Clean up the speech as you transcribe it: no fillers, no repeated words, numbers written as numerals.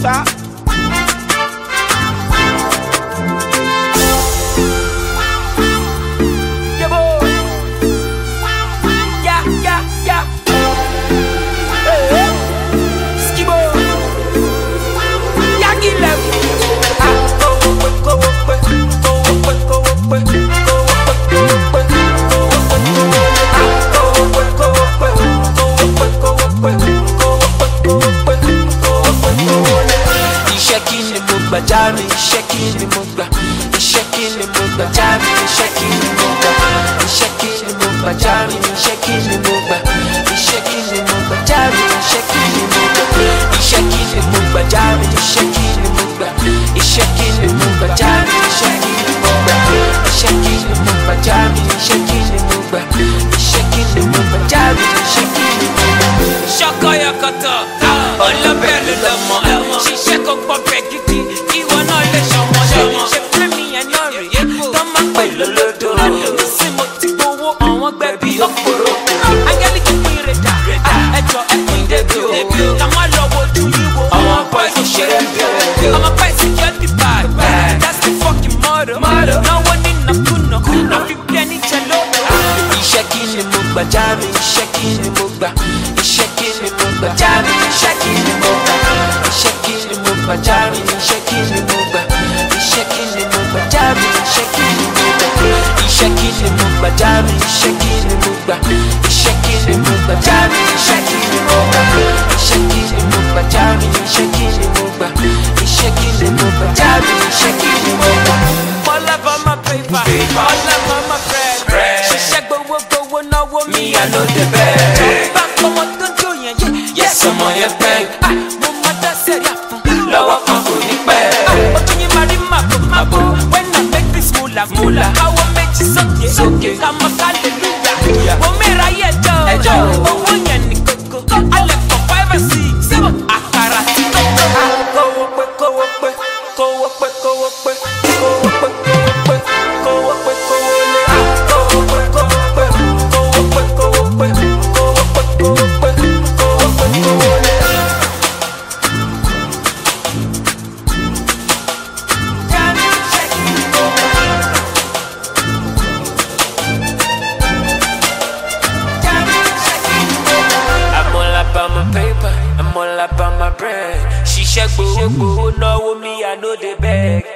Sha. Yeah, boy. Yeah. Hey. Skibo. Yeah, give them. Jami, shaking the mugba, shaking the mugba, Jami, shaking the mugba, shaking the mugba, Jami, shaking the mugba, shaking the mugba, Jami, shaking the mugba, shaking the mugba, Jami, shaking the mugba, shaking the mugba, Jami, shaking the mugba, shaking the mugba, Jami, shaking the mugba, shaking the mugba, Jami, shaking the mugba. Shaka yakata, all of them, she shake up a peggy. Jami, shaking the mugba, shaking the mugba, Jami, shaking the mugba, shaking the mugba, Jami, shaking the mugba, shaking the mugba, Jami, shaking the mugba, shaking the mugba, Jami, shaking the mugba, shaking the mugba, Jami, shaking the mugba, shaking the mugba, Jami, shaking the mugba, shaking the mugba, Jami, shaking the mugba. All up on my paper, all up on my bread. She shake go. Me, I know the best. Back on what to do, yes, I'm on your bank. Mama, that's it. Lower from the bed. But when you marry my boo, when I make this moolah, I will make you so okay. I'm a hallelujah. Oh, me, I oh, one yanny coco. I left for 5 or 6. Akarati. I'm all up on my bread. She shake boo, no me, I know the bag.